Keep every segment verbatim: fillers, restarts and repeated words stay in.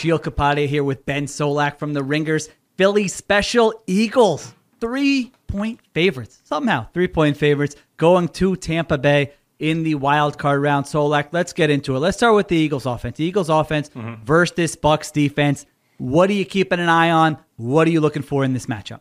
Sheil Kapadia here with Ben Solak from the Ringers. Philly special, Eagles, three-point favorites. Somehow, three-point favorites going to Tampa Bay in the wild card round. Solak, let's get into it. Let's start with the Eagles offense. The Eagles offense mm-hmm. versus this Bucs defense. What are you keeping an eye on? What are you looking for in this matchup?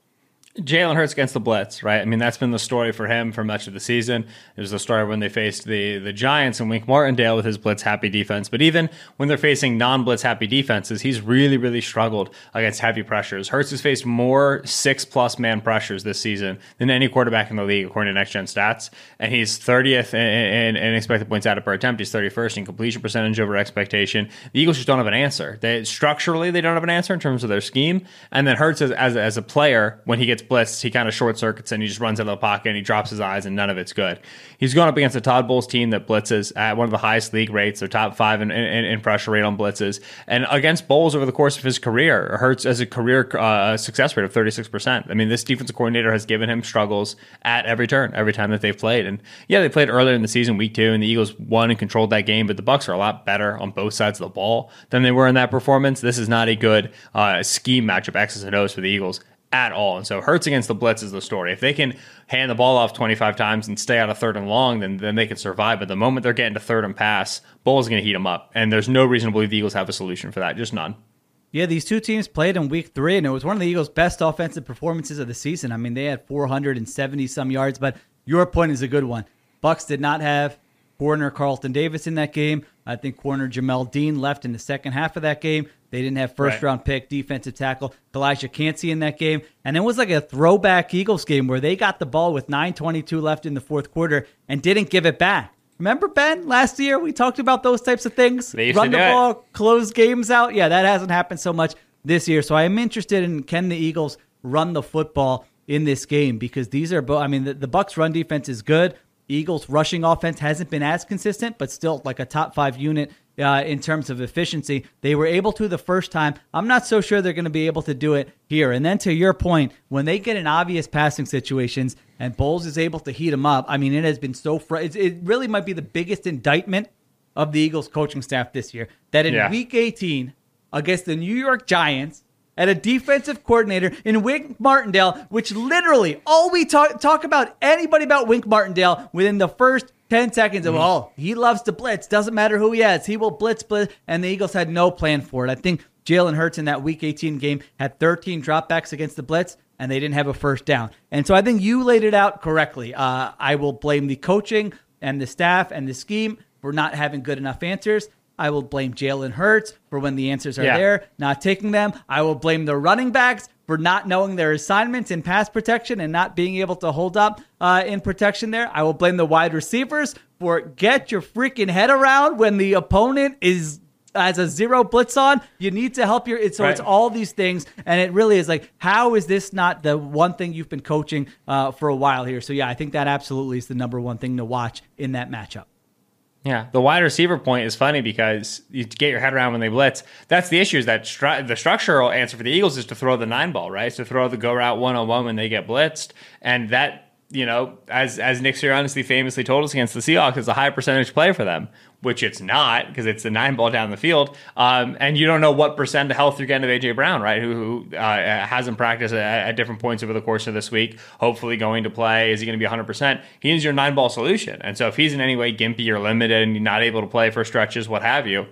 Jalen Hurts against the blitz, right? I mean, that's been the story for him for much of the season. It was the story when they faced the the Giants and Wink Martindale with his blitz-happy defense. But even when they're facing non-blitz-happy defenses, he's really, really struggled against heavy pressures. Hurts has faced more six-plus man pressures this season than any quarterback in the league, according to Next Gen Stats. And he's thirtieth in, in, in expected points added per attempt. He's thirty-first in completion percentage over expectation. The Eagles just don't have an answer. They structurally, they don't have an answer in terms of their scheme. And then Hurts, as, as, as a player, when he gets blitzed, he kind of short circuits and he just runs out of the pocket and he drops his eyes and none of it's good. He's going up against a Todd Bowles team that blitzes at one of the highest league rates. They're top five in, in, in pressure rate on blitzes. And against Bowles over the course of his career, Hurts has a career uh, success rate of thirty-six percent. I mean, this defensive coordinator has given him struggles at every turn, every time that they've played. And yeah, they played earlier in the season, week two, and the Eagles won and controlled that game, but the Bucs are a lot better on both sides of the ball than they were in that performance. This is not a good uh, scheme matchup, X's and O's for the Eagles at all. And so Hurts against the blitz is the story. If they can hand the ball off twenty-five times and stay out of third and long, then, then they can survive. But the moment they're getting to third and pass, Bowles is going to heat them up. And there's no reason to believe the Eagles have a solution for that. Just none. Yeah, these two teams played in week three, and it was one of the Eagles' best offensive performances of the season. I mean, they had four hundred seventy some yards, but your point is a good one. Bucs did not have corner Carlton Davis in that game. I think corner Jamel Dean left in the second half of that game. They didn't have first-round right. pick defensive tackle Kalijah Cansey in that game. And it was like a throwback Eagles game where they got the ball with nine twenty-two left in the fourth quarter and didn't give it back. Remember, Ben, last year we talked about those types of things? Run the ball, it. close games out. Yeah, that hasn't happened so much this year. So I am interested in, can the Eagles run the football in this game? Because these are both, I mean, the, the Bucs run defense is good. Eagles rushing offense hasn't been as consistent, but still like a top five unit uh, in terms of efficiency. They were able to the first time. I'm not so sure they're going to be able to do it here. And then to your point, when they get in obvious passing situations and Bowles is able to heat them up, I mean, it has been so fr- it really might be the biggest indictment of the Eagles coaching staff this year, that in yeah. week eighteen against the New York Giants, at a defensive coordinator in Wink Martindale, which literally all we talk talk about anybody about Wink Martindale within the first ten seconds of, mm-hmm. oh, he loves to blitz. Doesn't matter who he has. He will blitz, blitz. And the Eagles had no plan for it. I think Jalen Hurts in that week eighteen game had thirteen dropbacks against the blitz, and they didn't have a first down. And so I think you laid it out correctly. Uh, I will blame the coaching and the staff and the scheme for not having good enough answers. I will blame Jalen Hurts for when the answers are yeah. there, not taking them. I will blame the running backs for not knowing their assignments in pass protection and not being able to hold up uh, in protection there. I will blame the wide receivers for get your freaking head around when the opponent is has a zero blitz on. You need to help your... So right. it's all these things, and it really is like, how is this not the one thing you've been coaching uh, for a while here? So yeah, I think that absolutely is the number one thing to watch in that matchup. Yeah, the wide receiver point is funny because you get your head around when they blitz. That's the issue, is that stru- the structural answer for the Eagles is to throw the nine ball, right? To throw the go route one-on-one when they get blitzed. And that, you know, as as Nick Sirianni famously told us against the Seahawks, is a high percentage play for them, which it's not, because it's a nine ball down the field. Um, and you don't know what percent of health you're getting of A J Brown, right? Who, who uh, hasn't practiced at, at different points over the course of this week, hopefully going to play. Is he going to be one hundred percent? He needs your nine ball solution. And so if he's in any way gimpy or limited and you're not able to play for stretches, what have you,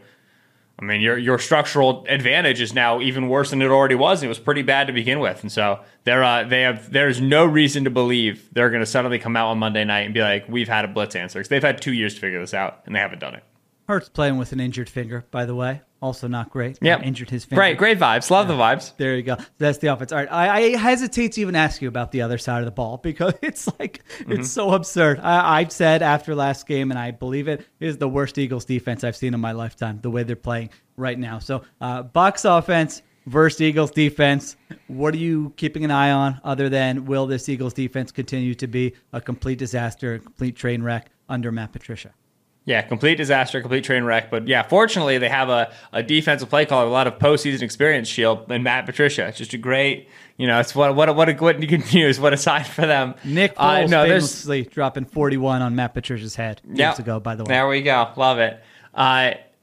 I mean, your your structural advantage is now even worse than it already was. It was pretty bad to begin with. And so they're, uh, they have there's no reason to believe they're going to suddenly come out on Monday night and be like, we've had a blitz answer. Because they've had two years to figure this out, and they haven't done it. Hurts playing with an injured finger, by the way. Also not great. Yeah, injured his finger. Great, great vibes. Love yeah. the vibes. There you go. That's the offense. All right, I, I hesitate to even ask you about the other side of the ball because it's like mm-hmm. it's so absurd. I, I've said after last game, and I believe it, it is the worst Eagles defense I've seen in my lifetime. The way they're playing right now. So, uh, Bucs offense versus Eagles defense. What are you keeping an eye on other than will this Eagles defense continue to be a complete disaster, a complete train wreck under Matt Patricia? Yeah, complete disaster, complete train wreck. But yeah, fortunately, they have a, a defensive play caller, a lot of postseason experience, Shield, and Matt Patricia. It's just a great, you know, it's what what what a what you can use. What a sign for them. Nick Foles uh, no, famously dropping forty-one on Matt Patricia's head years yep, ago, by the way. There we go. Love it. Uh,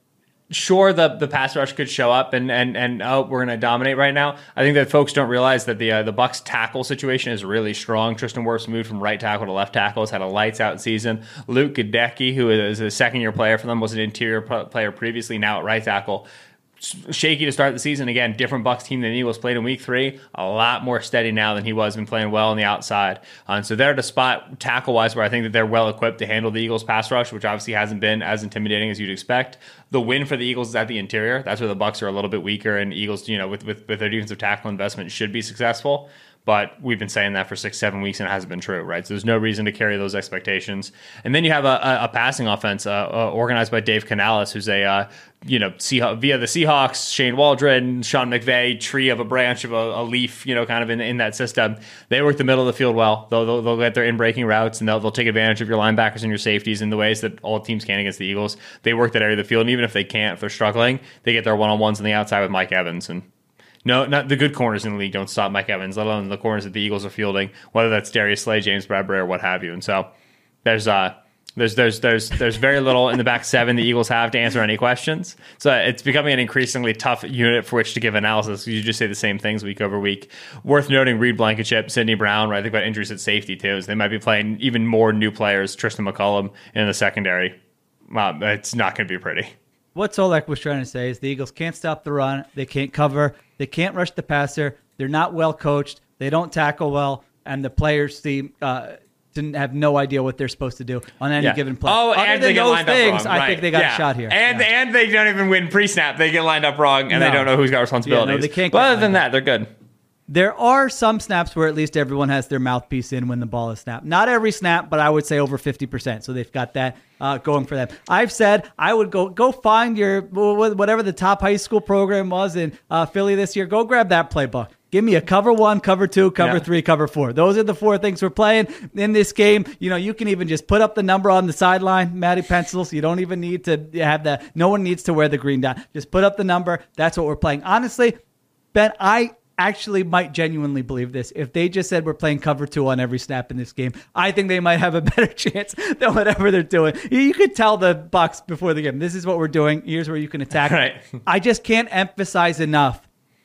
sure, the the pass rush could show up and and and oh, we're going to dominate right now. I think that folks don't realize that the uh, the Bucs tackle situation is really strong. Tristan Wirfs moved from right tackle to left tackle. Has had a lights out season. Luke Gadecki, who is a second year player for them, was an interior player previously, now at right tackle. Shaky to start the season. Again, different Bucs team than the Eagles played in week three. A lot more steady now than he was, been playing well on the outside. Um, so they're at a spot tackle-wise where I think that they're well-equipped to handle the Eagles' pass rush, which obviously hasn't been as intimidating as you'd expect. The win for the Eagles is at the interior. That's where the Bucs are a little bit weaker, and Eagles, you know, with, with, with their defensive tackle investment should be successful. But we've been saying that for six, seven weeks, and it hasn't been true, right? So there's no reason to carry those expectations. And then you have a, a, a passing offense uh, uh, organized by Dave Canales, who's a, uh, you know, Seahawks, via the Seahawks, Shane Waldron, Sean McVay, tree of a branch of a, a leaf, you know, kind of in, in that system. They work the middle of the field well. They'll, they'll, they'll get their in-breaking routes, and they'll, they'll take advantage of your linebackers and your safeties in the ways that all teams can against the Eagles. They work that area of the field, and even if they can't, if they're struggling, they get their one-on-ones on the outside with Mike Evans. And No, not the good corners in the league don't stop Mike Evans, let alone the corners that the Eagles are fielding, whether that's Darius Slay, James Bradbury, or what have you. And so there's uh there's there's there's there's very little in the back seven the Eagles have to answer any questions. So it's becoming an increasingly tough unit for which to give analysis. You just say the same things week over week. Worth noting, Reed Blankenship, Sidney Brown, right? I think about injuries at safety too. So they might be playing even more new players, Tristan McCullum in the secondary. Well, it's not going to be pretty. What Solak was trying to say is the Eagles can't stop the run. They can't cover. They can't rush the passer. They're not well coached. They don't tackle well. And the players seem uh, didn't have no idea what they're supposed to do on any yeah. given play. Oh, Other and than they get those lined things, up wrong. I right. think they got yeah. a shot here. And yeah. and they don't even win pre-snap. They get lined up wrong, and no. they don't know who's got responsibilities. Yeah, no, they can't but get other than lined that, they're good. There are some snaps where at least everyone has their mouthpiece in when the ball is snapped. Not every snap, but I would say over fifty percent. So they've got that uh, going for them. I've said I would go go find your whatever the top high school program was in uh, Philly this year. Go grab that playbook. Give me a cover one, cover two, cover yeah. three, cover four. Those are the four things we're playing in this game. You know, you can even just put up the number on the sideline, Matty Pencils. You don't even need to have that. No one needs to wear the green dot. Just put up the number. That's what we're playing. Honestly, Ben, I actually might genuinely believe this. If they just said we're playing cover two on every snap in this game, I think they might have a better chance than whatever they're doing. You could tell the Bucs before the game, this is what we're doing. Here's where you can attack. Right. I just can't emphasize enough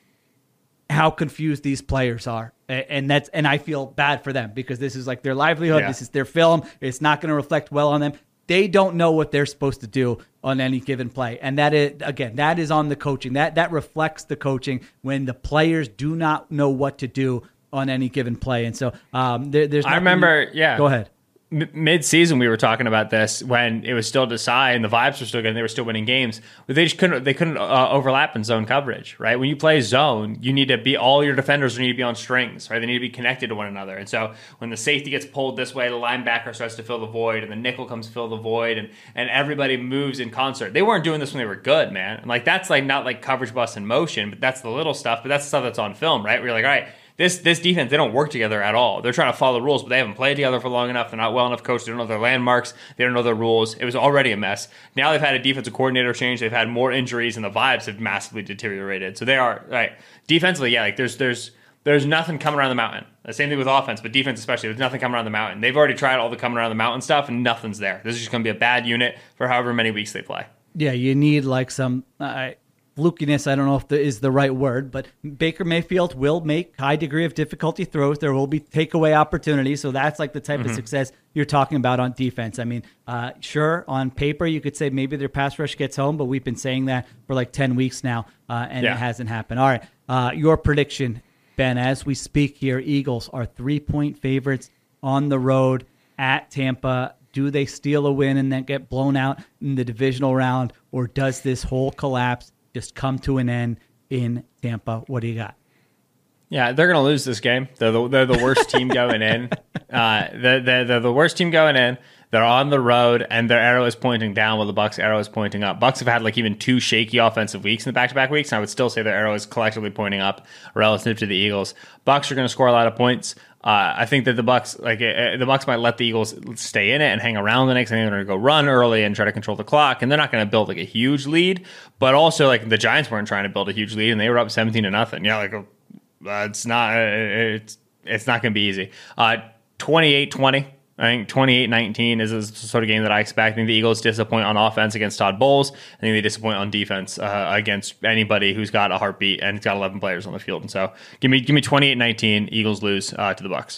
how confused these players are. And that's and I feel bad for them because this is like their livelihood. Yeah. This is their film. It's not going to reflect well on them. They don't know what they're supposed to do on any given play. And that is, again, that is on the coaching. That that reflects the coaching when the players do not know what to do on any given play. And so um, there, there's I remember, to, yeah. Go ahead. Mid-season, we were talking about this when it was still Desai and the vibes were still good and they were still winning games. But they just couldn't they couldn't uh, overlap in zone coverage, right? When you play zone, you need to be all your defenders need to be on strings, right? They need to be connected to one another. And so when the safety gets pulled this way, the linebacker starts to fill the void, and the nickel comes to fill the void, and and everybody moves in concert. They weren't doing this when they were good, man. And like that's like not like coverage bust in motion, but that's the little stuff. But that's the stuff that's on film, right? Where you're like, all right. This this defense, they don't work together at all. They're trying to follow the rules, but they haven't played together for long enough. They're not well enough coached. They don't know their landmarks. They don't know their rules. It was already a mess. Now they've had a defensive coordinator change. They've had more injuries, and the vibes have massively deteriorated. So they are, right, defensively, yeah, like there's there's there's nothing coming around the mountain. The same thing with offense, but defense especially, there's nothing coming around the mountain. They've already tried all the coming around the mountain stuff, and nothing's there. This is just going to be a bad unit for however many weeks they play. Yeah, you need like some... Uh, flukiness, I don't know if the, is the right word, but Baker Mayfield will make high degree of difficulty throws. There will be takeaway opportunities. So that's like the type mm-hmm. of success you're talking about on defense. I mean, uh, sure, on paper, you could say maybe their pass rush gets home, but we've been saying that for like ten weeks now, uh, and yeah. it hasn't happened. All right. Uh, your prediction, Ben, as we speak here, Eagles are three-point favorites on the road at Tampa. Do they steal a win and then get blown out in the divisional round, or does this whole collapse just come to an end in Tampa? What do you got? Yeah, they're going to lose this game. They're the, they're the worst team going in. Uh, they're, they're, they're the worst team going in. They're on the road, and their arrow is pointing down while the Bucs' arrow is pointing up. Bucs have had like even two shaky offensive weeks in the back-to-back weeks, and I would still say their arrow is collectively pointing up relative to the Eagles. Bucs are going to score a lot of points. Uh, I think that the Bucs, like uh, the Bucs, might let the Eagles stay in it and hang around the next. I think they're going to go run early and try to control the clock, and they're not going to build like a huge lead. But also, like the Giants weren't trying to build a huge lead, and they were up seventeen to nothing. Yeah, like uh, it's not, uh, it's it's not going to be easy. Uh, twenty-eight twenty. I think twenty-eight nineteen is the sort of game that I expect. I think the Eagles disappoint on offense against Todd Bowles. I think they disappoint on defense uh, against anybody who's got a heartbeat and has got eleven players on the field. And so give me give me twenty-eight nineteen. Eagles lose uh, to the Bucs.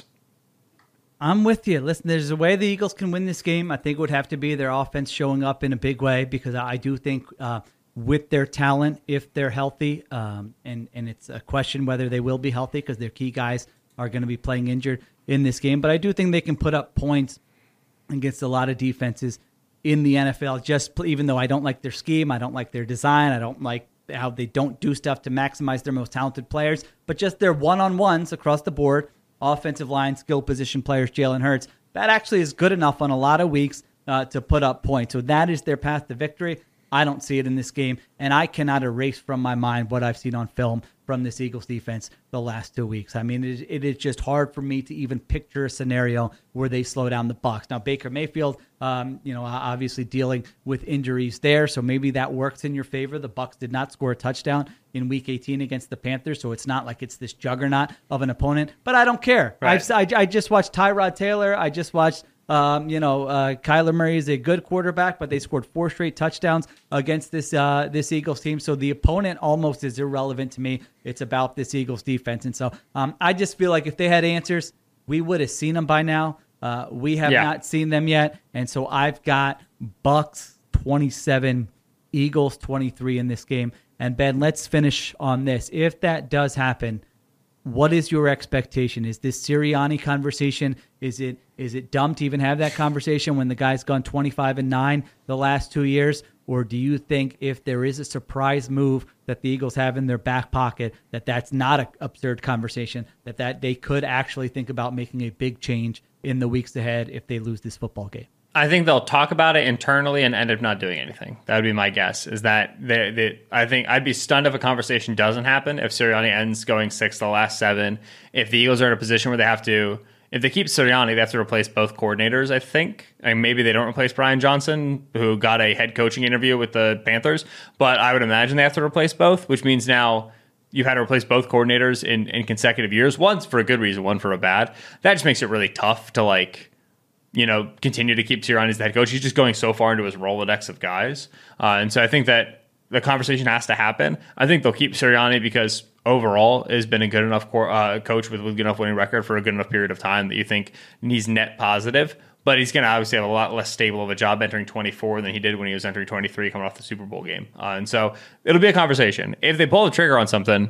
I'm with you. Listen, there's a way the Eagles can win this game. I think it would have to be their offense showing up in a big way, because I do think uh, with their talent, if they're healthy, um, and, and it's a question whether they will be healthy because their key guys are going to be playing injured in this game. But I do think they can put up points against a lot of defenses in the N F L. Just even though I don't like their scheme, I don't like their design, I don't like how they don't do stuff to maximize their most talented players, but just their one-on-ones across the board, offensive line, skill position players, Jalen Hurts, that actually is good enough on a lot of weeks uh, to put up points. So that is their path to victory. I don't see it in this game, and I cannot erase from my mind what I've seen on film from this Eagles defense the last two weeks. I mean, it, it is just hard for me to even picture a scenario where they slow down the Bucs. Now, Baker Mayfield, um, you know, obviously dealing with injuries there, so maybe that works in your favor. The Bucs did not score a touchdown in Week eighteen against the Panthers, so it's not like it's this juggernaut of an opponent. But I don't care. Right. I've, I, I just watched Tyrod Taylor. I just watched. Um, you know, uh, Kyler Murray is a good quarterback, but they scored four straight touchdowns against this uh, this Eagles team. So the opponent almost is irrelevant to me. It's about this Eagles defense. And so um, I just feel like if they had answers, we would have seen them by now. Uh, we have yeah. not seen them yet. And so I've got Bucs twenty-seven, Eagles twenty-three in this game. And Ben, let's finish on this. If that does happen, what is your expectation? Is this Sirianni conversation? Is it is it dumb to even have that conversation when the guy's gone twenty-five and nine the last two years? Or do you think if there is a surprise move that the Eagles have in their back pocket, that that's not an absurd conversation, that, that they could actually think about making a big change in the weeks ahead if they lose this football game? I think they'll talk about it internally and end up not doing anything. That would be my guess, is that they, they, I think I'd be stunned if a conversation doesn't happen, if Sirianni ends going six the last seven. If the Eagles are in a position where they have to, if they keep Sirianni, they have to replace both coordinators, I think. I mean, maybe they don't replace Brian Johnson, who got a head coaching interview with the Panthers, but I would imagine they have to replace both, which means now you've had to replace both coordinators in, in consecutive years, once for a good reason, one for a bad. That just makes it really tough to, like, you know, continue to keep Sirianni as the head coach. He's just going so far into his Rolodex of guys. Uh, and so I think that the conversation has to happen. I think they'll keep Sirianni because overall has been a good enough co- uh, coach with a good enough winning record for a good enough period of time that you think he's net positive. But he's going to obviously have a lot less stable of a job entering twenty-four than he did when he was entering twenty-three coming off the Super Bowl game. Uh, and so it'll be a conversation. If they pull the trigger on something,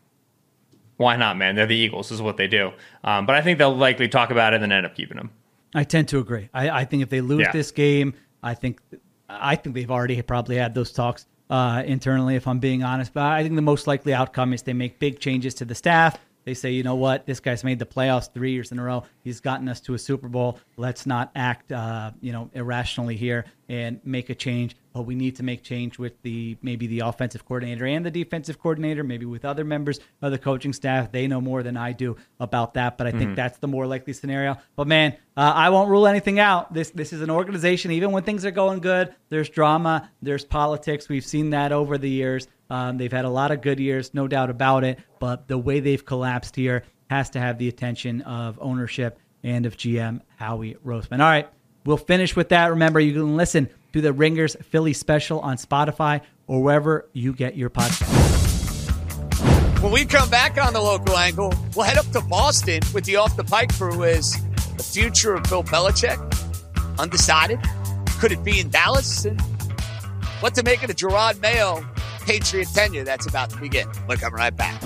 why not, man? They're the Eagles. This is what they do. Um, but I think they'll likely talk about it and then end up keeping him. I tend to agree. I, I think if they lose yeah. this game, I think I think they've already probably had those talks uh, internally, if I'm being honest. But I think the most likely outcome is they make big changes to the staff. They say, you know what, this guy's made the playoffs three years in a row. He's gotten us to a Super Bowl. Let's not act, uh, you know, irrationally here and make a change. But we need to make change with the maybe the offensive coordinator and the defensive coordinator, maybe with other members of the coaching staff. They know more than I do about that, but I mm-hmm. think that's the more likely scenario. But man, uh, I won't rule anything out. This this is an organization. Even when things are going good, there's drama, there's politics. We've seen that over the years. Um, they've had a lot of good years, no doubt about it. But the way they've collapsed here has to have the attention of ownership and of G M Howie Roseman. All right, we'll finish with that. Remember, you can listen to the Ringers Philly special on Spotify or wherever you get your podcast. When we come back on The Local Angle, we'll head up to Boston with the Off the Pike crew. Is the future of Bill Belichick undecided? Could it be in Dallas? And what to make of the Gerard Mayo Patriot tenure that's about to begin? We're coming right back.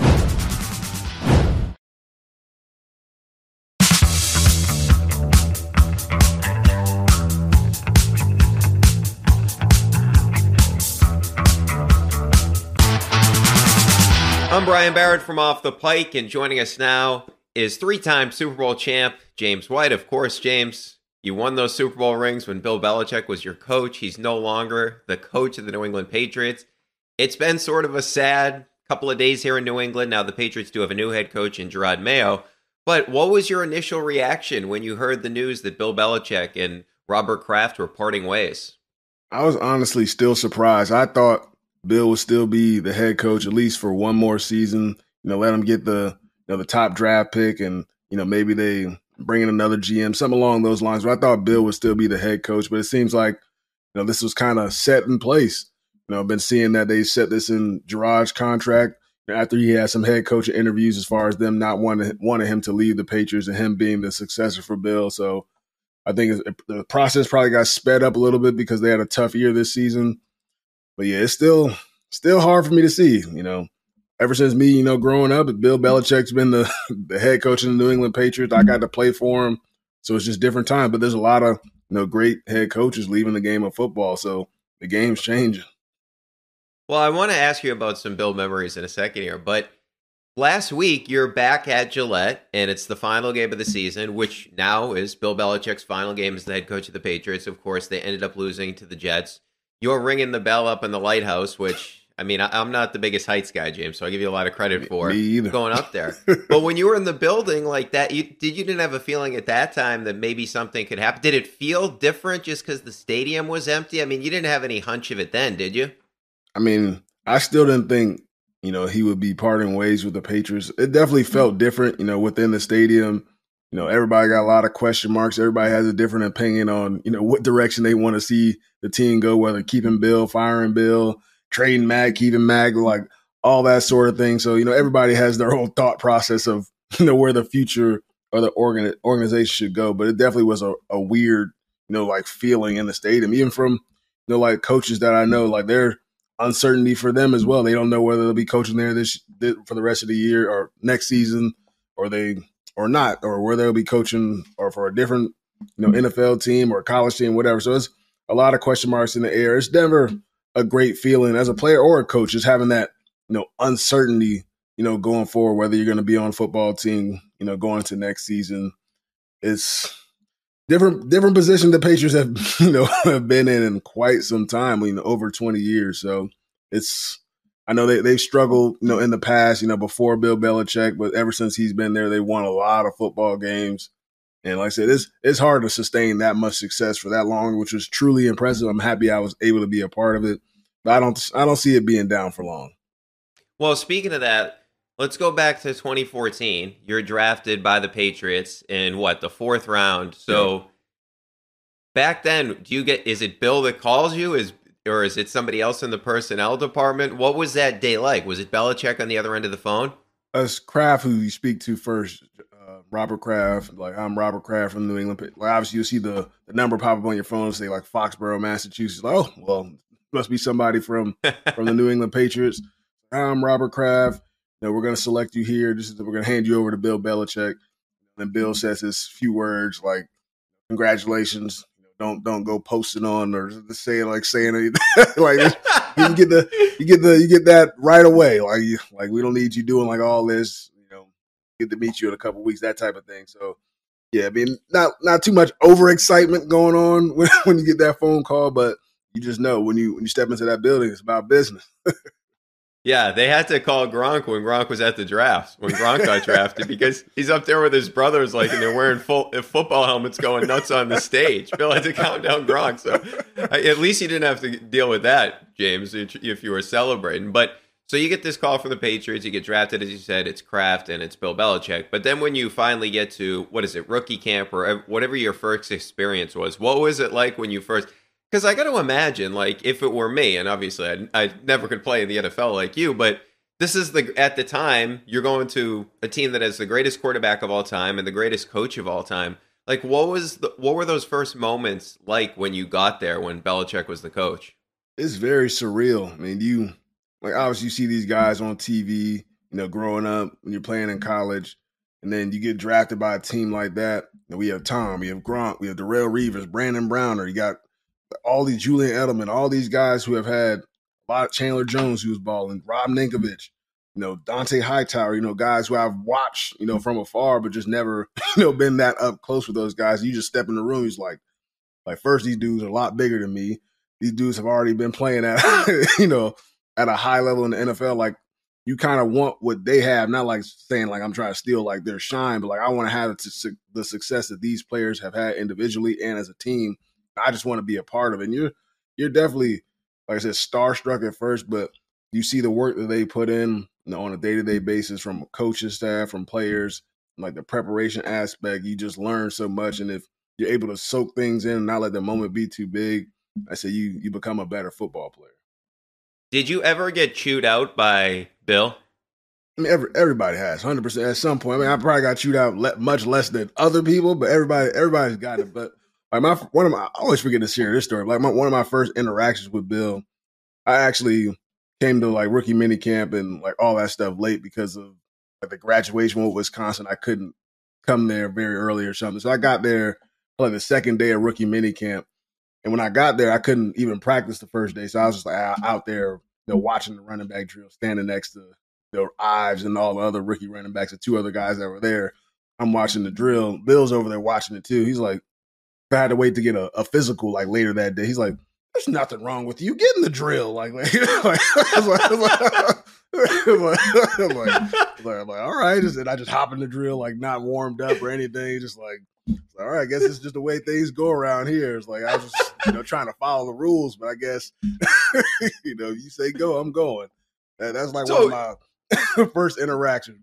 I'm Brian Barrett from Off the Pike, and joining us now is three-time Super Bowl champ James White. Of course, James, you won those Super Bowl rings when Bill Belichick was your coach. He's no longer the coach of the New England Patriots. It's been sort of a sad couple of days here in New England. Now the Patriots do have a new head coach in Gerard Mayo. But what was your initial reaction when you heard the news that Bill Belichick and Robert Kraft were parting ways? I was honestly still surprised. I thought Bill would still be the head coach at least for one more season. You know, let him get the you know the top draft pick, and you know maybe they bringing another G M, something along those lines. But I thought Bill would still be the head coach, but it seems like, you know, this was kind of set in place. You know, I've been seeing that they set this in Gerard's contract after he had some head coaching interviews as far as them not wanting, wanting him to leave the Patriots and him being the successor for Bill. So I think the process probably got sped up a little bit because they had a tough year this season. But yeah, it's still still hard for me to see, you know. Ever since me, you know, growing up, Bill Belichick's been the, the head coach of the New England Patriots. I got to play for him. So it's just different time. But there's a lot of, you know, great head coaches leaving the game of football. So the game's changing. Well, I want to ask you about some Bill memories in a second here. But last week, you're back at Gillette, and it's the final game of the season, which now is Bill Belichick's final game as the head coach of the Patriots. Of course, they ended up losing to the Jets. You're ringing the bell up in the lighthouse, which... I mean, I'm not the biggest heights guy, James, so I give you a lot of credit for going up there. But when you were in the building like that, you did you didn't have a feeling at that time that maybe something could happen? Did it feel different just because the stadium was empty? I mean, you didn't have any hunch of it then, did you? I mean, I still didn't think, you know, he would be parting ways with the Patriots. It definitely felt different, you know, within the stadium. You know, everybody got a lot of question marks. Everybody has a different opinion on, you know, what direction they want to see the team go, whether keeping Bill, firing Bill, trading Mag, keeping Mag, like all that sort of thing. So, you know, everybody has their own thought process of, you know, where the future or the organ- organization should go. But it definitely was a, a weird, you know, like feeling in the stadium, even from, you know, like coaches that I know, like their uncertainty for them as well. They don't know whether they'll be coaching there this, this for the rest of the year or next season, or they or not, or where they'll be coaching or for a different, you know, N F L team or college team, whatever. So it's a lot of question marks in the air. It's never a great feeling as a player or a coach, just having that, you know, uncertainty, you know, going forward, whether you're going to be on a football team, you know, going into next season. It's different, different position the Patriots have, you know, have been in in quite some time, you know, over twenty years. So it's, I know they, they've struggled, you know, in the past, you know, before Bill Belichick, but ever since he's been there, they won a lot of football games. And like I said, it's it's hard to sustain that much success for that long, which was truly impressive. I'm happy I was able to be a part of it, but I don't I don't see it being down for long. Well, speaking of that, let's go back to twenty fourteen. You're drafted by the Patriots in what, the fourth round. So yeah. Back then, do you get is it Bill that calls you, is or is it somebody else in the personnel department? What was that day like? Was it Belichick on the other end of the phone? It's Kraft who you speak to first. Robert Kraft, like I'm Robert Kraft from New England. Like obviously, you see the, the number pop up on your phone, say like Foxborough, Massachusetts. Like, oh, well, must be somebody from from the New England Patriots. I'm Robert Kraft. You know, we're going to select you here. This is we're going to hand you over to Bill Belichick. And Bill says his few words like, "Congratulations." You know, don't don't go posting on or saying like saying anything like this. You get the you get the you get that right away. Like you, like we don't need you doing like all this. Get to meet you in a couple of weeks, that type of thing. So, yeah, I mean, not not too much overexcitement going on when, when you get that phone call, but you just know when you when you step into that building, it's about business. Yeah, they had to call Gronk when Gronk was at the draft, when Gronk got drafted, because he's up there with his brothers, like, and they're wearing full football helmets going nuts on the stage. Bill had to count down Gronk. So at least you didn't have to deal with that, James, if you were celebrating. But so you get this call from the Patriots, you get drafted, as you said, it's Kraft and it's Bill Belichick. But then when you finally get to, what is it, rookie camp or whatever your first experience was, what was it like when you first, because I got to imagine, like, if it were me, and obviously I, I never could play in the N F L like you, but this is the, at the time, you're going to a team that has the greatest quarterback of all time and the greatest coach of all time. Like, what was the, what were those first moments like when you got there, when Belichick was the coach? It's very surreal. I mean, you... Like, obviously, you see these guys on T V, you know, growing up when you're playing in college, and then you get drafted by a team like that. And we have Tom, we have Gronk, we have Darrelle Revis, Brandon Browner. You got all these Julian Edelman, all these guys who have had a lot of Chandler Jones who was balling, Rob Ninkovich, you know, Dante Hightower, you know, guys who I've watched, you know, from afar, but just never, you know, been that up close with those guys. You just step in the room, he's like, like, first, these dudes are a lot bigger than me. These dudes have already been playing at, you know, at a high level in the N F L. Like, you kind of want what they have, not like saying like I'm trying to steal like their shine, but like I want to have the, the success that these players have had individually and as a team. I just want to be a part of it. And you're you're definitely, like I said, starstruck at first, but you see the work that they put in, you know, on a day-to-day basis from coaching staff, from players, like the preparation aspect, you just learn so much. And if you're able to soak things in and not let the moment be too big, I say you you become a better football player. Did you ever get chewed out by Bill? I mean, every, everybody has, one hundred percent at some point. I mean, I probably got chewed out le- much less than other people, but everybody everybody's got it. But like my one of my, I always forget to share this story. Like my, one of my first interactions with Bill, I actually came to like rookie minicamp and like all that stuff late because of like the graduation with Wisconsin. I couldn't come there very early or something. So I got there like the second day of rookie minicamp. And when I got there, I couldn't even practice the first day. So I was just like out there, you know, watching the running back drill, standing next to you know, Ives and all the other rookie running backs, the two other guys that were there. I'm watching the drill. Bill's over there watching it too. He's like, I had to wait to get a, a physical like later that day. He's like, there's nothing wrong with you. Get in the drill. Like, like, like, I was like, I was like, I was like, like, like, all right. Just, and I just hop in the drill, like not warmed up or anything. Just like, all right, I guess it's just the way things go around here. It's like, I was just, you know, trying to follow the rules, but I guess, you know, you say go, I'm going. That, that's like so, one of my first interactions.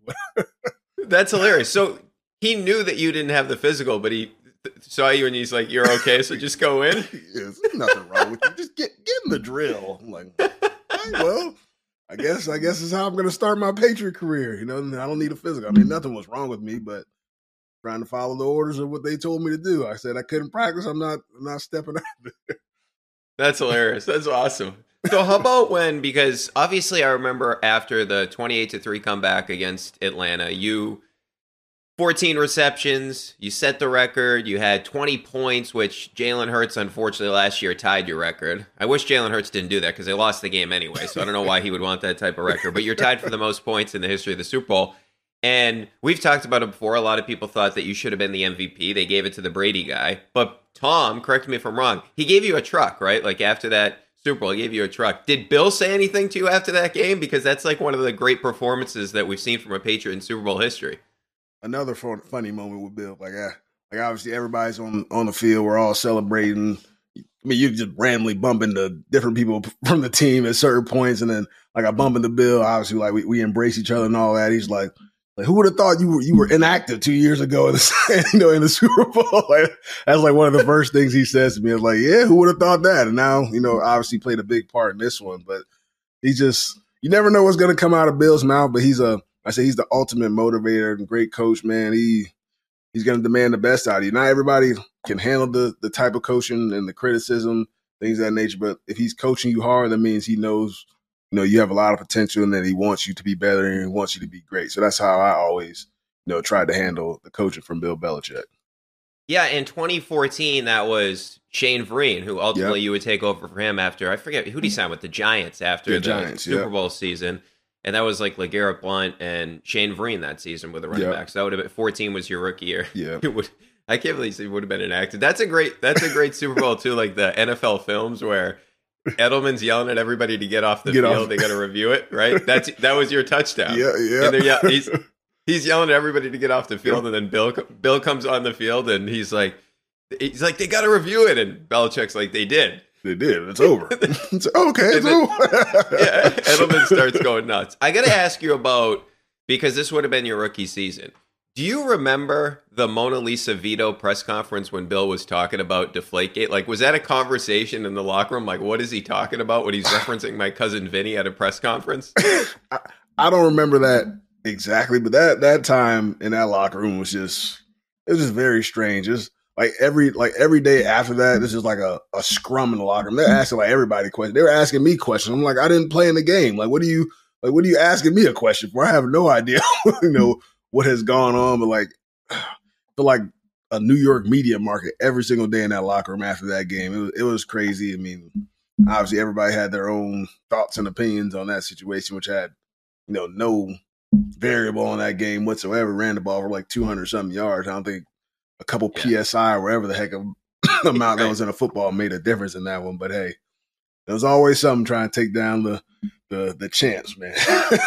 That's hilarious. So he knew that you didn't have the physical, but he saw you and he's like, you're okay, so just go in? Yes, there's nothing wrong with you. Just get get in the drill. I'm like, hey, well, I guess I guess this is how I'm going to start my Patriot career. You know, I don't need a physical. I mean, nothing was wrong with me, but trying to follow the orders of what they told me to do. I said I couldn't practice. I'm not I'm not stepping out there. That's hilarious. That's awesome. So how about when, because obviously I remember after the twenty-eight to three comeback against Atlanta, you fourteen receptions, you set the record, you had twenty points, which Jalen Hurts, unfortunately, last year tied your record. I wish Jalen Hurts didn't do that because they lost the game anyway, so I don't know why he would want that type of record. But you're tied for the most points in the history of the Super Bowl. And we've talked about it before. A lot of people thought that you should have been the M V P. They gave it to the Brady guy. But Tom, correct me if I'm wrong, he gave you a truck, right? Like after that Super Bowl, he gave you a truck. Did Bill say anything to you after that game? Because that's like one of the great performances that we've seen from a Patriot in Super Bowl history. Another funny moment with Bill. Like, uh, like obviously everybody's on, on the field. We're all celebrating. I mean, you just randomly bump into different people from the team at certain points. And then like I bump into Bill, obviously like we, we embrace each other and all that. He's like, like, who would have thought you were you were inactive two years ago in the you know in the Super Bowl? Like, that's like one of the first things he says to me. It's like, yeah, who would have thought that? And now, you know, obviously played a big part in this one. But he just, you never know what's going to come out of Bill's mouth. But he's a, I say he's the ultimate motivator and great coach, man. He he's going to demand the best out of you. Not everybody can handle the the type of coaching and the criticism, things of that nature. But if he's coaching you hard, that means he knows. You know, you have a lot of potential and that he wants you to be better and he wants you to be great. So that's how I always, you know, tried to handle the coaching from Bill Belichick. Yeah, in twenty fourteen, that was Shane Vereen, who ultimately yep. you would take over for him after, I forget, who did he sign with? The Giants after the, the Giants, Super yep. Bowl season. And that was like LeGarrette Blount and Shane Vereen that season with the running yep. backs. So that would have been, fourteen was your rookie year. Yeah. It would, I can't believe it would have been enacted. That's a great, that's a great Super Bowl too, like the N F L films where Edelman's yelling at everybody to get off the get field. Off. They got to review it, right? That's that was your touchdown. Yeah, yeah. And yeah, he's he's yelling at everybody to get off the field, and then Bill Bill comes on the field, and he's like, he's like, they got to review it, and Belichick's like, they did, they did. It's over. It's okay. It's then, over. Yeah, Edelman starts going nuts. I got to ask you about, because this would have been your rookie season. Do you remember the Mona Lisa Vito press conference when Bill was talking about Deflategate? Like, was that a conversation in the locker room? Like, what is he talking about when he's referencing my cousin Vinny at a press conference? I, I don't remember that exactly, but that that time in that locker room was just, it was just very strange. It's like every like every day after that, this is like a, a scrum in the locker room. They're asking like everybody questions. They were asking me questions. I'm like, I didn't play in the game. Like, what are you like? What are you asking me a question for? I have no idea. you know. What has gone on, but like, I feel like a New York media market every single day in that locker room after that game. It was, it was crazy. I mean, obviously everybody had their own thoughts and opinions on that situation, which had, you know, no variable on that game whatsoever. Ran the ball for like two hundred something yards. I don't think a couple yeah. P S I or whatever the heck of amount that was in a football made a difference in that one. But hey, there was always something trying to take down the the the chance, man.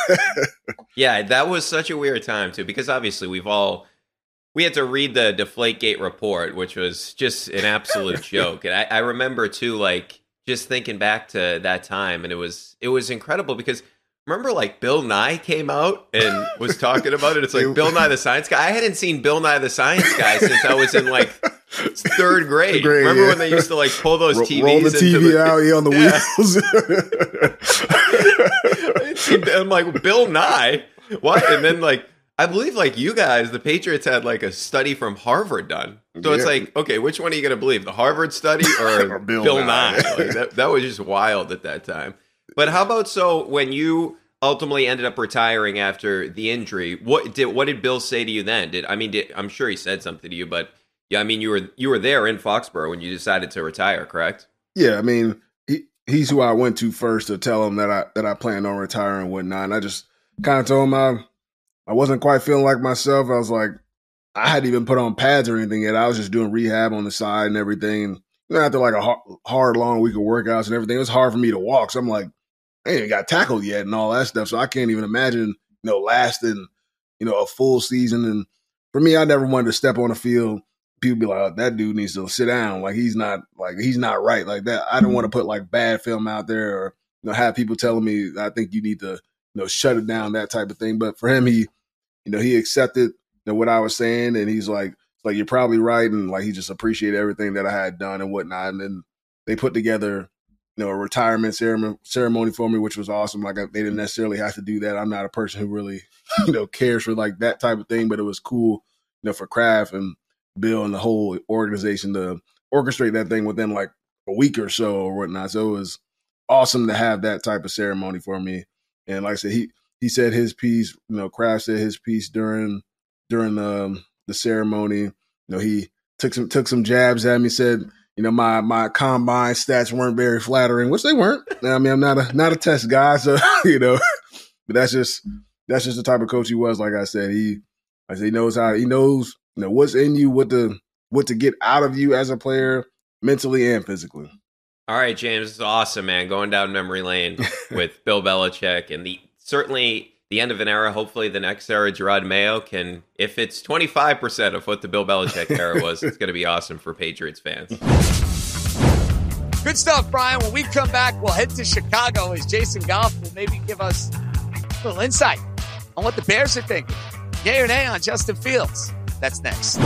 Yeah, that was such a weird time too, because obviously we've all we had to read the Deflategate report, which was just an absolute joke. And I, I remember too, like just thinking back to that time, and it was it was incredible because remember like Bill Nye came out and was talking about it? It's like Bill Nye the Science Guy. I hadn't seen Bill Nye the Science Guy since I was in like third grade. grade remember yeah. when they used to like pull those T Vs? Roll the T V the, out yeah, on the yeah. wheels. I'm like, Bill Nye? What? And then like, I believe like you guys, the Patriots had like a study from Harvard done. So yeah. it's like, okay, which one are you going to believe? The Harvard study or, or Bill, Bill Nye? Nye? Like that, that was just wild at that time. But how about so when you ultimately ended up retiring after the injury, what did what did Bill say to you then? Did I mean, did, I'm sure he said something to you, but yeah, I mean, you were you were there in Foxborough when you decided to retire, correct? Yeah, I mean, he, he's who I went to first to tell him that I that I planned on retiring and whatnot. And I just kind of told him I I wasn't quite feeling like myself. I was like, I hadn't even put on pads or anything yet. I was just doing rehab on the side and everything. And you know, after like a hard, hard, long week of workouts and everything, it was hard for me to walk. So I'm like, I ain't even got tackled yet and all that stuff. So I can't even imagine, you know, lasting, you know, a full season. And for me, I never wanted to step on the field. People be like, oh, that dude needs to sit down. Like he's not like he's not right like that. I don't want to put like bad film out there or, you know, have people telling me I think you need to, you know, shut it down, that type of thing. But for him, he, you know, he accepted, you know, what I was saying, and he's like, like you're probably right, and like he just appreciated everything that I had done and whatnot. And then they put together, you know, a retirement ceremony ceremony for me, which was awesome. Like I, they didn't necessarily have to do that. I'm not a person who really, you know, cares for like that type of thing, but it was cool, you know, for Kraft and Bill and the whole organization to orchestrate that thing within like a week or so or whatnot. So it was awesome to have that type of ceremony for me. And like I said, he he said his piece, you know, Kraft said his piece during during the the ceremony. You know, he took some took some jabs at me, said, you know, my my combine stats weren't very flattering, which they weren't. I mean, I'm not a not a test guy, so you know, but that's just that's just the type of coach he was. Like I said, he I said he knows how he knows, you know, what's in you, what to what to get out of you as a player, mentally and physically. All right, James, it's awesome, man. Going down memory lane with Bill Belichick and the certainly the end of an era. Hopefully the next era, Gerard Mayo, can, if it's twenty-five percent of what the Bill Belichick era was, it's going to be awesome for Patriots fans. Good stuff, Brian. When we come back, we'll head to Chicago as Jason Goff will maybe give us a little insight on what the Bears are thinking. Yay or nay on Justin Fields. That's next.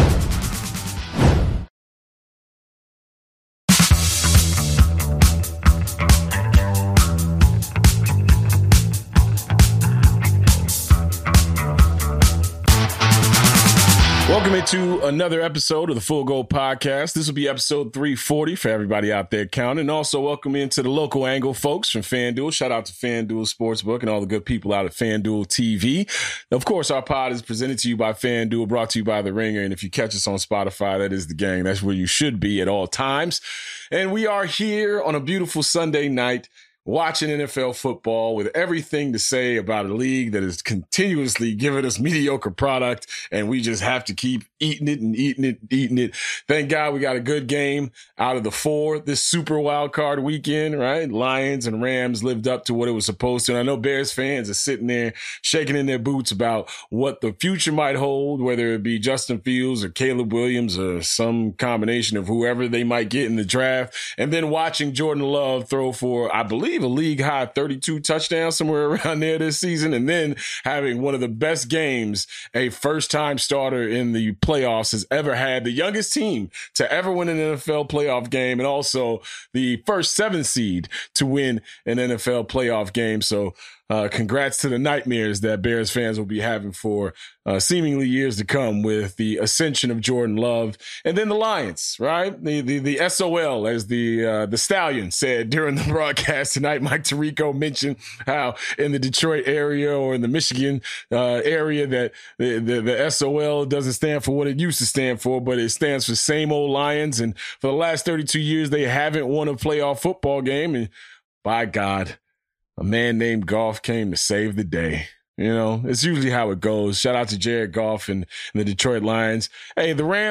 Welcome into another episode of the Full Go Podcast. This will be episode three forty for everybody out there counting. And also welcome into the local angle folks from FanDuel. Shout out to FanDuel Sportsbook and all the good people out at FanDuel T V. Of course, our pod is presented to you by FanDuel, brought to you by The Ringer. And if you catch us on Spotify, that is the gang. That's where you should be at all times. And we are here on a beautiful Sunday night, watching N F L football with everything to say about a league that is continuously giving us mediocre product, and we just have to keep eating it and eating it, eating it. Thank God we got a good game out of the four this super wild card weekend, right? Lions and Rams lived up to what it was supposed to. And I know Bears fans are sitting there shaking in their boots about what the future might hold, whether it be Justin Fields or Caleb Williams or some combination of whoever they might get in the draft. And then watching Jordan Love throw for, I believe, a league high thirty-two touchdowns somewhere around there this season, and then having one of the best games a first-time starter in the playoffs has ever had, the youngest team to ever win an N F L playoff game, and also the first seven seed to win an N F L playoff game. So Uh, congrats to the nightmares that Bears fans will be having for uh, seemingly years to come with the ascension of Jordan Love. And then the Lions, right? The the, the S O L, as the uh, the Stallion said during the broadcast tonight. Mike Tirico mentioned how in the Detroit area or in the Michigan uh, area that the, the, the S O L doesn't stand for what it used to stand for, but it stands for same old Lions. And for the last thirty-two years, they haven't won a playoff football game. And by God, a man named Goff came to save the day. You know, it's usually how it goes. Shout out to Jared Goff and, and the Detroit Lions. Hey, the Rams,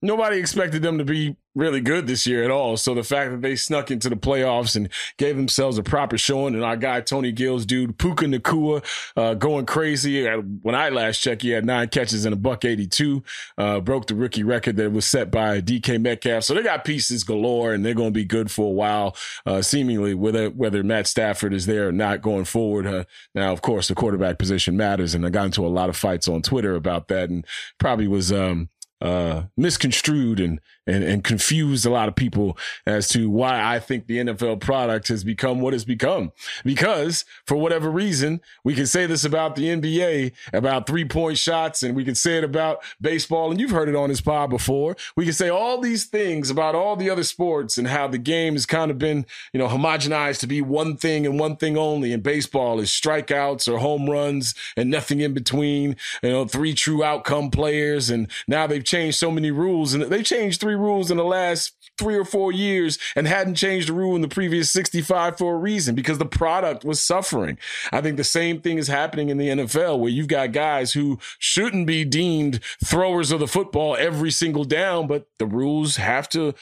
nobody expected them to be really good this year at all. So the fact that they snuck into the playoffs and gave themselves a proper showing, and our guy Tony Gill's dude Puka Nacua uh, going crazy. When I last checked, he had nine catches and a buck eighty-two, uh, broke the rookie record that was set by D K Metcalf. So they got pieces galore, and they're going to be good for a while, uh, seemingly whether whether Matt Stafford is there or not going forward. Uh, now, of course, the quarterback position matters, and I got into a lot of fights on Twitter about that, and probably was um, uh, misconstrued and And, and confused a lot of people as to why I think the N F L product has become what it's become. Because for whatever reason, we can say this about the N B A, about three-point shots, and we can say it about baseball, and you've heard it on this pod before. We can say all these things about all the other sports and how the game has kind of been, you know, homogenized to be one thing and one thing only. And baseball is strikeouts or home runs and nothing in between, you know, three true outcome players. And now they've changed so many rules, and they've changed three rules in the last three or four years and hadn't changed the rule in the previous sixty-five for a reason, because the product was suffering. I think the same thing is happening in the N F L, where you've got guys who shouldn't be deemed throwers of the football every single down, but the rules have to,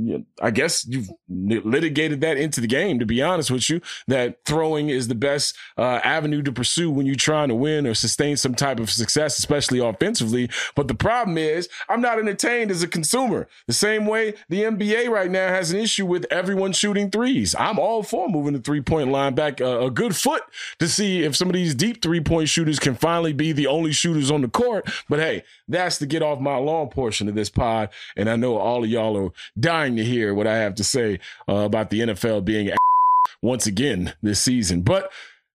I guess you've litigated that into the game, to be honest with you, that throwing is the best uh, avenue to pursue when you're trying to win or sustain some type of success, especially offensively. But the problem is I'm not entertained as a consumer. The same way the N B A right now has an issue with everyone shooting threes. I'm all for moving the three-point line back a, a good foot to see if some of these deep three-point shooters can finally be the only shooters on the court. But hey, that's the get off my lawn portion of this pod. And I know all of y'all are dying to hear what I have to say uh, about the N F L being a- once again this season. But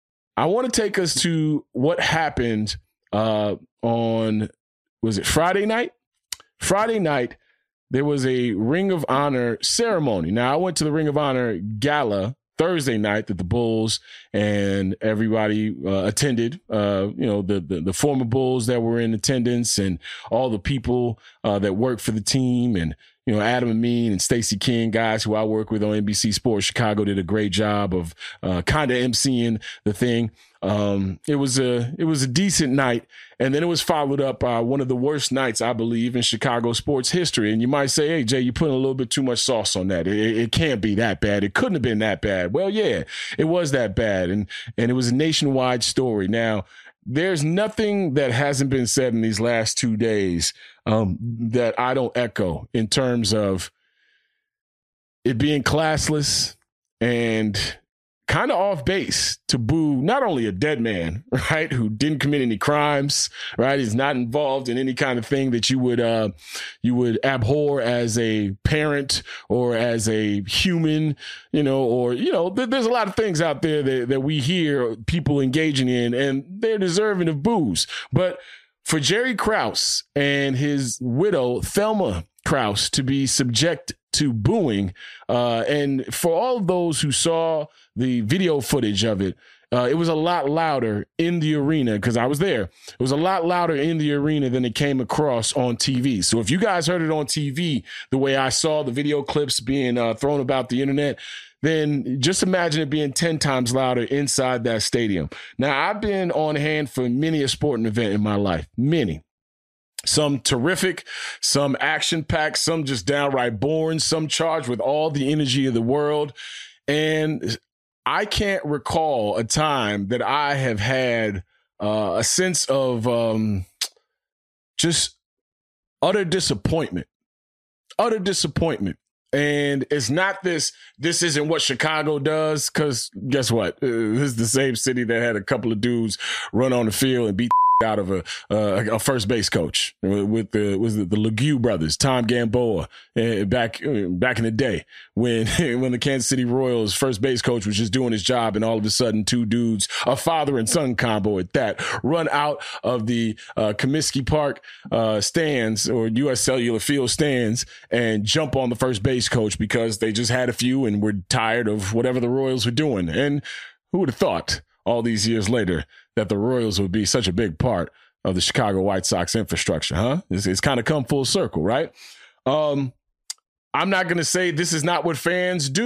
I want to take us to what happened uh, on, was it Friday night? Friday night, there was a Ring of Honor ceremony. Now, I went to the Ring of Honor gala Thursday night that the Bulls and everybody uh, attended, uh, you know, the, the the former Bulls that were in attendance and all the people uh, that work for the team, and, you know, Adam Amin and Stacey King, guys who I work with on N B C Sports Chicago, did a great job of uh, kind of emceeing the thing. Um, it was a, it was a decent night. And then it was followed up by one of the worst nights, I believe, in Chicago sports history. And you might say, hey, Jay, you're putting a little bit too much sauce on that. It, it can't be that bad. It couldn't have been that bad. Well, yeah, it was that bad. And, and it was a nationwide story. Now, there's nothing that hasn't been said in these last two days um, that I don't echo in terms of it being classless and kind of off base to boo not only a dead man, right, who didn't commit any crimes, right, is not involved in any kind of thing that you would uh, you would abhor as a parent or as a human, you know, or, you know, th- there's a lot of things out there that, that we hear people engaging in, and they're deserving of boos. But for Jerry Krause and his widow, Thelma Krause, to be subject to booing, uh, and for all of those who saw the video footage of it, uh, it was a lot louder in the arena, because I was there. It was a lot louder in the arena than it came across on T V. So if you guys heard it on T V the way I saw the video clips being uh, thrown about the internet, then just imagine it being ten times louder inside that stadium. Now, I've been on hand for many a sporting event in my life, many. Some terrific, some action-packed, some just downright boring, some charged with all the energy of the world. And I can't recall a time that I have had uh, a sense of um, just utter disappointment, utter disappointment. And it's not this, this isn't what Chicago does, because guess what? Uh, this is the same city that had a couple of dudes run on the field and beat out of a, uh, a first base coach with the was the, the Legue brothers, Tom Gamboa, uh, back uh, back in the day when when the Kansas City Royals first base coach was just doing his job, and all of a sudden two dudes, a father and son combo at that, run out of the uh, Comiskey Park uh, stands or U S Cellular Field stands and jump on the first base coach because they just had a few and were tired of whatever the Royals were doing. And who would have thought all these years later that the Royals would be such a big part of the Chicago White Sox infrastructure, huh? It's, it's kind of come full circle, right? Um, I'm not going to say this is not what fans do,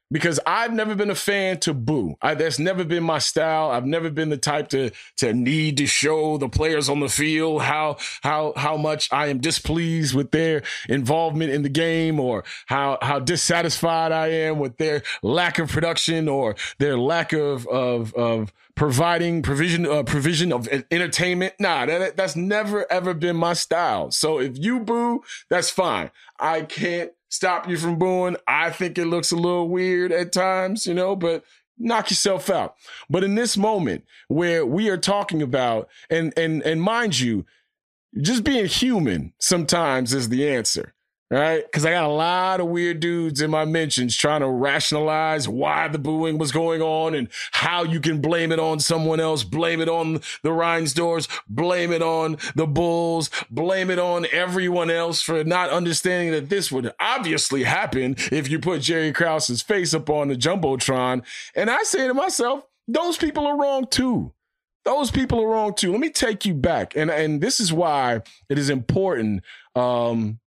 because I've never been a fan to boo. I, that's never been my style. I've never been the type to to need to show the players on the field how how how much I am displeased with their involvement in the game, or how how dissatisfied I am with their lack of production or their lack of of of providing provision uh, provision of entertainment. Nah, that that's never ever been my style. So if you boo, that's fine. I can't stop you from booing. I think it looks a little weird at times, you know, but knock yourself out. But in this moment where we are talking about, and and and mind you, just being human sometimes is the answer, right? Because I got a lot of weird dudes in my mentions trying to rationalize why the booing was going on and how you can blame it on someone else, blame it on the Reinsdorfs, blame it on the Bulls, blame it on everyone else for not understanding that this would obviously happen if you put Jerry Krause's face up on the Jumbotron. And I say to myself, those people are wrong too. Those people are wrong too. Let me take you back. And, and this is why it is important, um,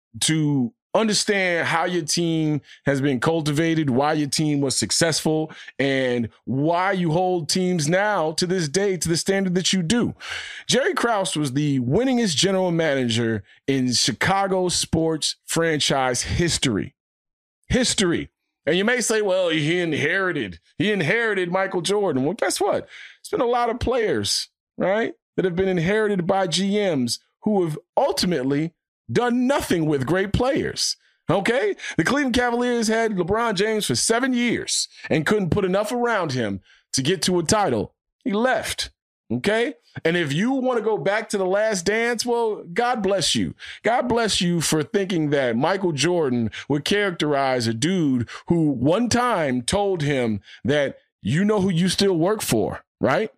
to understand how your team has been cultivated, why your team was successful, and why you hold teams now to this day to the standard that you do. Jerry Krause was the winningest general manager in Chicago sports franchise history. History. And you may say, well, he inherited, he inherited Michael Jordan. Well, guess what? It's been a lot of players, right, that have been inherited by G Ms who have ultimately done nothing with great players, okay? The Cleveland Cavaliers had LeBron James for seven years and couldn't put enough around him to get to a title. He left, okay? And if you want to go back to the last dance, well, God bless you. God bless you for thinking that Michael Jordan would characterize a dude who one time told him that you know who you still work for, right?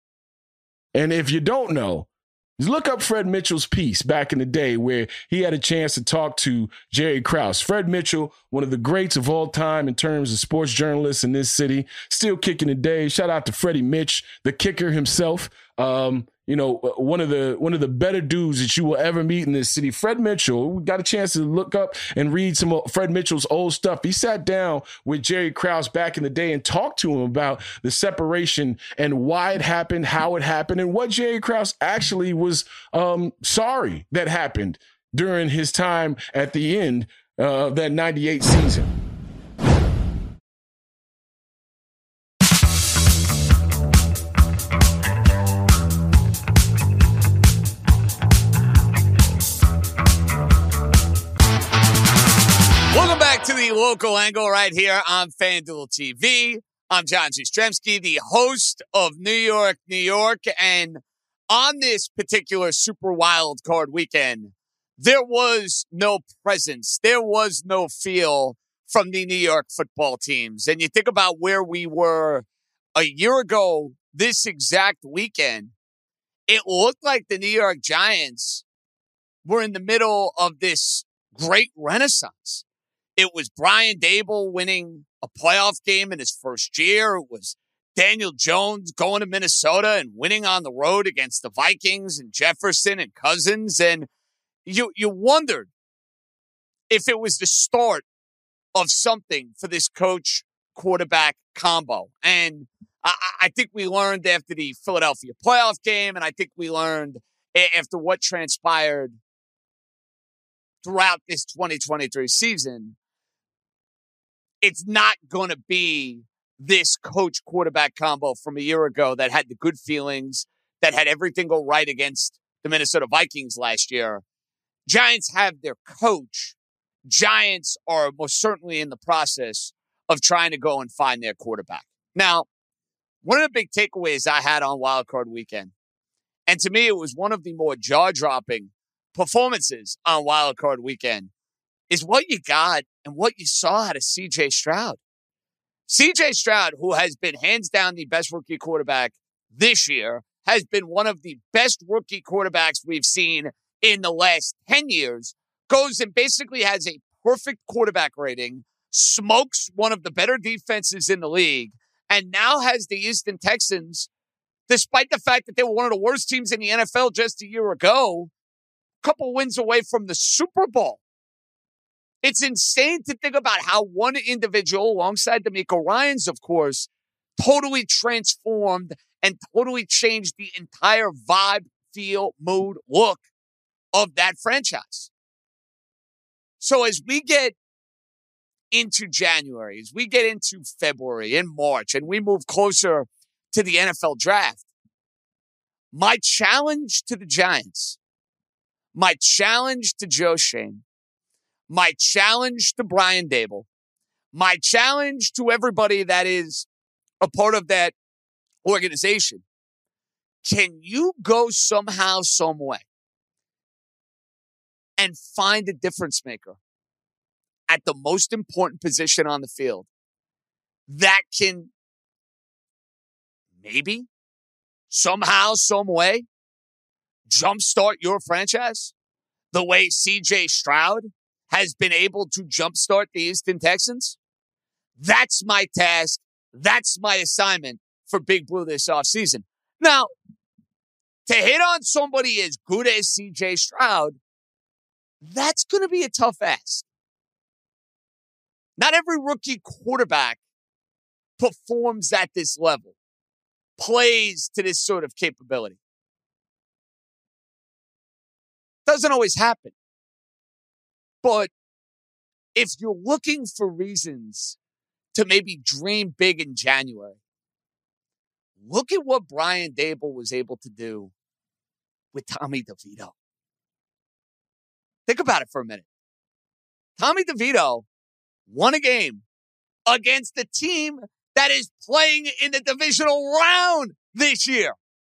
And if you don't know, look up Fred Mitchell's piece back in the day where he had a chance to talk to Jerry Krause. Fred Mitchell, one of the greats of all time in terms of sports journalists in this city, still kicking today. Shout out to Freddie Mitch, the kicker himself. Um, you know, one of the one of the better dudes that you will ever meet in this city. Fred Mitchell, we got a chance to look up and read some of Fred Mitchell's old stuff. He sat down with Jerry Krause back in the day and talked to him about the separation and why it happened, how it happened, and what Jerry Krause actually was um, sorry that happened during his time at the end uh, of that ninety-eight season. To the local angle right here on FanDuel T V. I'm John Jastrzemski, the host of New York, New York. And on this particular Super Wild Card weekend, there was no presence. There was no feel from the New York football teams. And you think about where we were a year ago this exact weekend, it looked like the New York Giants were in the middle of this great renaissance. It was Brian Daboll winning a playoff game in his first year. It was Daniel Jones going to Minnesota and winning on the road against the Vikings and Jefferson and Cousins. And you you wondered if it was the start of something for this coach-quarterback combo. And I, I think we learned after the Philadelphia playoff game, and I think we learned after what transpired throughout this twenty twenty-three season, it's not going to be this coach-quarterback combo from a year ago that had the good feelings, that had everything go right against the Minnesota Vikings last year. Giants have their coach. Giants are most certainly in the process of trying to go and find their quarterback. Now, one of the big takeaways I had on Wild Card Weekend, and to me it was one of the more jaw-dropping performances on Wild Card Weekend, is what you got and what you saw out of C J Stroud. C J Stroud, who has been hands down the best rookie quarterback this year, has been one of the best rookie quarterbacks we've seen in the last ten years, goes and basically has a perfect quarterback rating, smokes one of the better defenses in the league, and now has the Houston Texans, despite the fact that they were one of the worst teams in the N F L just a year ago, a couple wins away from the Super Bowl. It's insane to think about how one individual, alongside D'Amico Ryans, of course, totally transformed and totally changed the entire vibe, feel, mood, look of that franchise. So as we get into January, as we get into February and March, and we move closer to the N F L draft, my challenge to the Giants, my challenge to Joe Schoen, my challenge to Brian Daboll, my challenge to everybody that is a part of that organization, can you go somehow, some way and find a difference maker at the most important position on the field that can maybe somehow, some way jumpstart your franchise the way C J Stroud has been able to jumpstart the Houston Texans? That's my task. That's my assignment for Big Blue this offseason. Now, to hit on somebody as good as C J Stroud, that's going to be a tough ask. Not every rookie quarterback performs at this level, plays to this sort of capability. Doesn't always happen. But if you're looking for reasons to maybe dream big in January, look at what Brian Daboll was able to do with Tommy DeVito. Think about it for a minute. Tommy DeVito won a game against a team that is playing in the divisional round this year.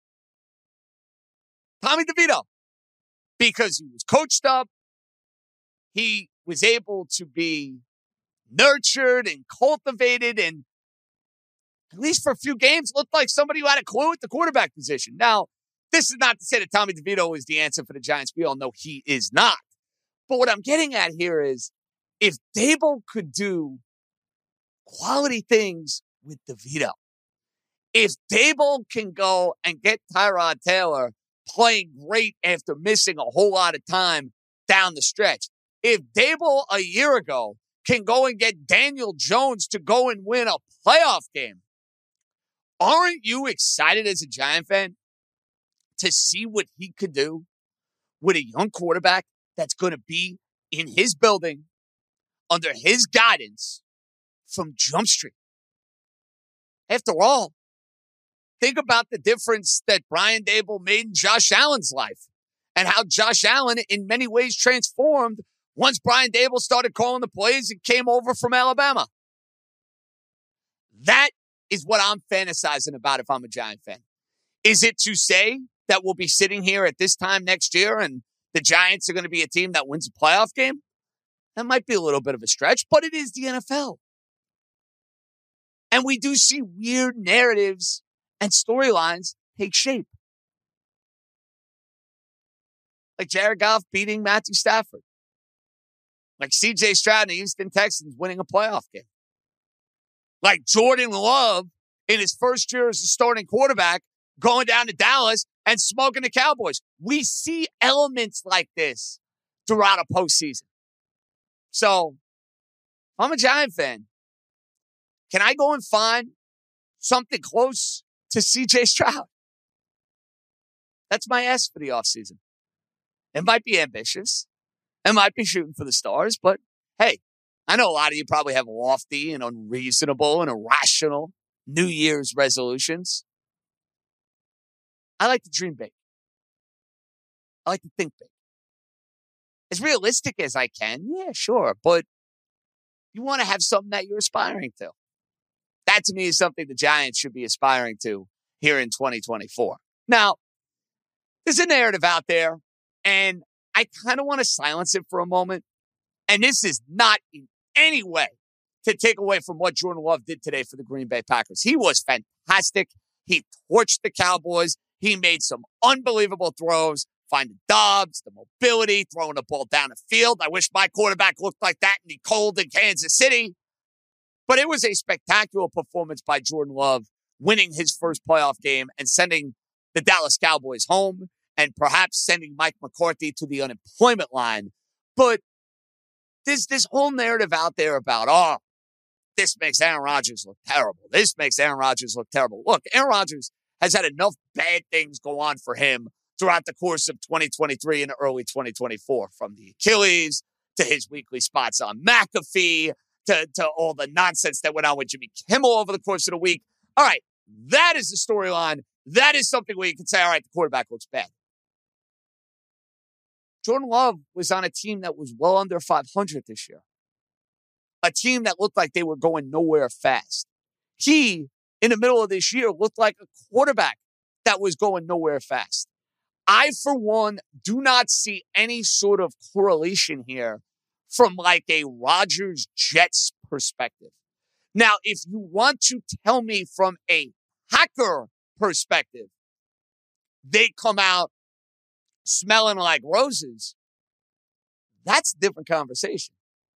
Tommy DeVito. Because he was coached up, he was able to be nurtured and cultivated, and at least for a few games, looked like somebody who had a clue at the quarterback position. Now, this is not to say that Tommy DeVito is the answer for the Giants. We all know he is not. But what I'm getting at here is, if Daboll could do quality things with DeVito, if Daboll can go and get Tyrod Taylor playing great after missing a whole lot of time down the stretch, if Daboll a year ago can go and get Daniel Jones to go and win a playoff game, aren't you excited as a Giant fan to see what he could do with a young quarterback that's going to be in his building under his guidance from Jump Street? After all, think about the difference that Brian Daboll made in Josh Allen's life and how Josh Allen in many ways transformed once Brian Daboll started calling the plays and came over from Alabama. That is what I'm fantasizing about if I'm a Giant fan. Is it to say that we'll be sitting here at this time next year and the Giants are going to be a team that wins a playoff game? That might be a little bit of a stretch, but it is the N F L. And we do see weird narratives and storylines take shape. Like Jared Goff beating Matthew Stafford. Like C J Stroud and the Houston Texans winning a playoff game. Like Jordan Love in his first year as a starting quarterback going down to Dallas and smoking the Cowboys. We see elements like this throughout a postseason. So, I'm a Giant fan. Can I go and find something close to C J Stroud? That's my ask for the offseason. It might be ambitious. It might be shooting for the stars, but hey, I know a lot of you probably have lofty and unreasonable and irrational New Year's resolutions. I like to dream big. I like to think big. As realistic as I can, yeah, sure, but you want to have something that you're aspiring to. That, to me, is something the Giants should be aspiring to here in twenty twenty-four. Now, there's a narrative out there, and I kind of want to silence it for a moment. And this is not in any way to take away from what Jordan Love did today for the Green Bay Packers. He was fantastic. He torched the Cowboys. He made some unbelievable throws, finding Dobbs, the mobility, throwing the ball down the field. I wish my quarterback looked like that in the cold in Kansas City. But it was a spectacular performance by Jordan Love, winning his first playoff game and sending the Dallas Cowboys home and perhaps sending Mike McCarthy to the unemployment line. But there's this whole narrative out there about, oh, this makes Aaron Rodgers look terrible. This makes Aaron Rodgers look terrible. Look, Aaron Rodgers has had enough bad things go on for him throughout the course of twenty twenty-three and early twenty twenty-four, from the Achilles to his weekly spots on McAfee to, to all the nonsense that went on with Jimmy Kimmel over the course of the week. All right, that is the storyline. That is something where you can say, all right, the quarterback looks bad. Jordan Love was on a team that was well under five hundred this year. A team that looked like they were going nowhere fast. He, in the middle of this year, looked like a quarterback that was going nowhere fast. I, for one, do not see any sort of correlation here from like a Rodgers Jets perspective. Now, if you want to tell me from a Packer perspective, they come out smelling like roses, that's a different conversation.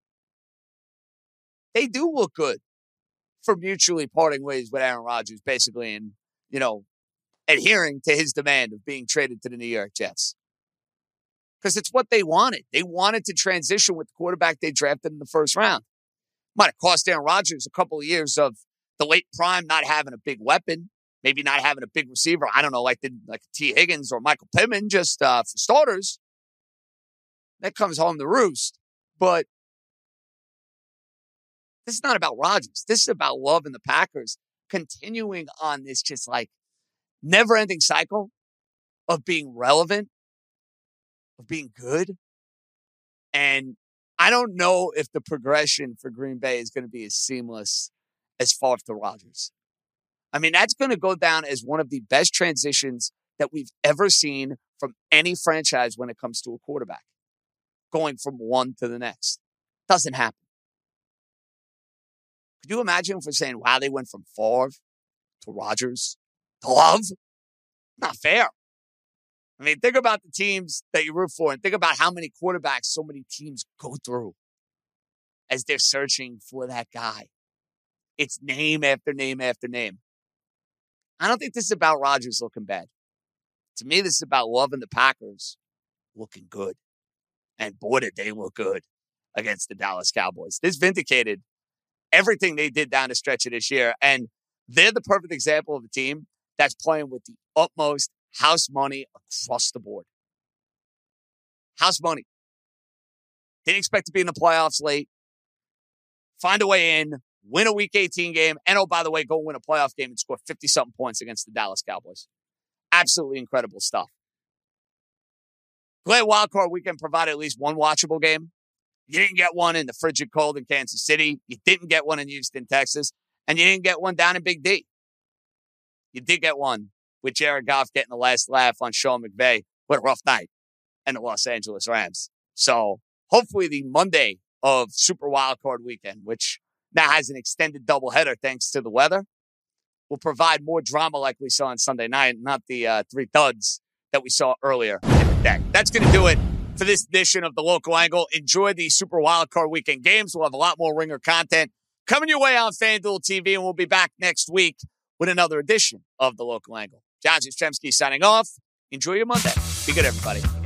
They do look good for mutually parting ways with Aaron Rodgers, basically, and, you know, adhering to his demand of being traded to the New York Jets. Because it's what they wanted. They wanted to transition with the quarterback they drafted in the first round. Might have cost Aaron Rodgers a couple of years of the late prime not having a big weapon, maybe not having a big receiver. I don't know, like the, like T. Higgins or Michael Pittman, just uh, for starters. That comes home to roost. But this is not about Rodgers. This is about Love and the Packers continuing on this just like never-ending cycle of being relevant, of being good. And I don't know if the progression for Green Bay is going to be as seamless as Favre to Rodgers. I mean, that's going to go down as one of the best transitions that we've ever seen from any franchise when it comes to a quarterback. Going from one to the next. Doesn't happen. Could you imagine if we're saying, wow, they went from Favre to Rodgers to Love? Not fair. I mean, think about the teams that you root for and think about how many quarterbacks so many teams go through as they're searching for that guy. It's name after name after name. I don't think this is about Rodgers looking bad. To me, this is about Love and the Packers looking good. And boy, did they look good against the Dallas Cowboys. This vindicated everything they did down the stretch of this year. And they're the perfect example of a team that's playing with the utmost house money across the board. House money. Didn't expect to be in the playoffs late. Find a way in. Win a Week eighteen game. And, oh, by the way, go win a playoff game and score fifty-something points against the Dallas Cowboys. Absolutely incredible stuff. Glad Wildcard Weekend provided at least one watchable game. You didn't get one in the frigid cold in Kansas City. You didn't get one in Houston, Texas. And you didn't get one down in Big D. You did get one with Jared Goff getting the last laugh on Sean McVay. What a rough night. And the Los Angeles Rams. So hopefully the Monday of Super Wildcard Weekend, which now has an extended doubleheader thanks to the weather, will provide more drama like we saw on Sunday night, not the uh, three thuds that we saw earlier in the deck. That's going to do it for this edition of The Local Angle. Enjoy the Super Wildcard Weekend games. We'll have a lot more Ringer content coming your way on FanDuel T V, and we'll be back next week with another edition of The Local Angle. John Jastrzemski signing off. Enjoy your Monday. Be good, everybody.